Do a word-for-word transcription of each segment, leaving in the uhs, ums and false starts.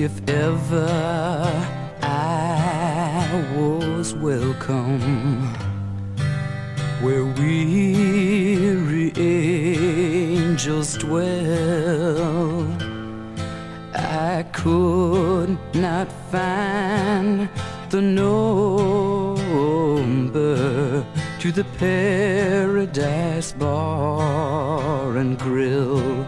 if ever I was welcome where weary angels dwell, I could not find the number to the Paradise Bar and Grill.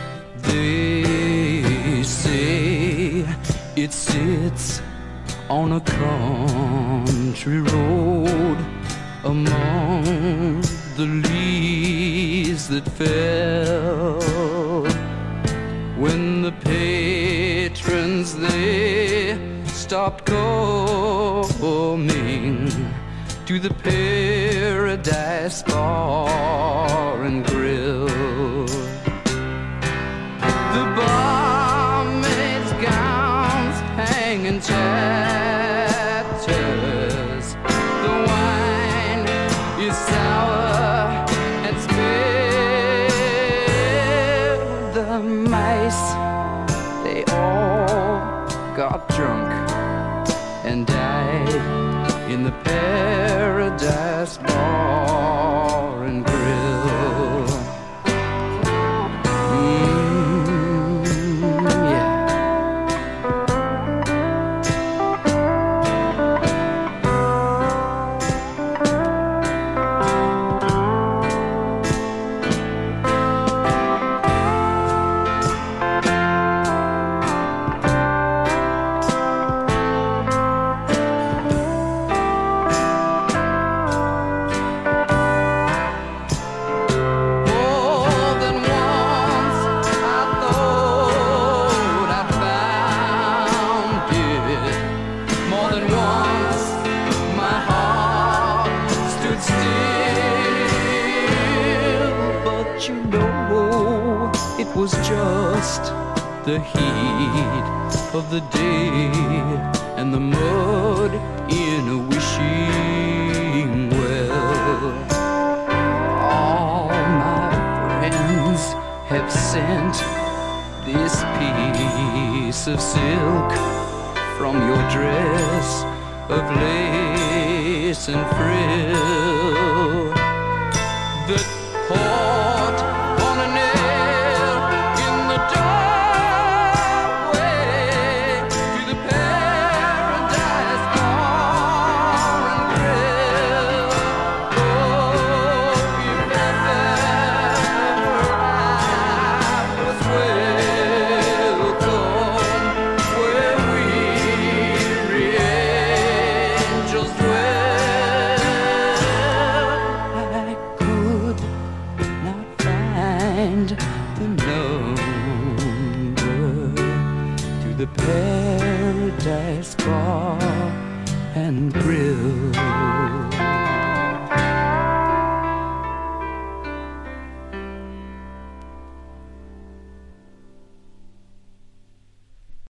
They say it sits on a country road among the leaves that fell when the patrons they stopped coming to the Paradise Bar and Grill. The barmaid's gowns hang in tatters, the wine is sour and spilled. The mice, they all got drunk and died in the Paradise Bar and Grill. Mm, yeah. You know, it was just the heat of the day and the mud in a wishing well. All my friends have sent this piece of silk from your dress of lace and frill that caught on a nail in the doorway to the Paradise Bar and Grill. Oh, if ever I was welcome where weary angels dwell, I could not find the number to the Paradise Bar and Grill.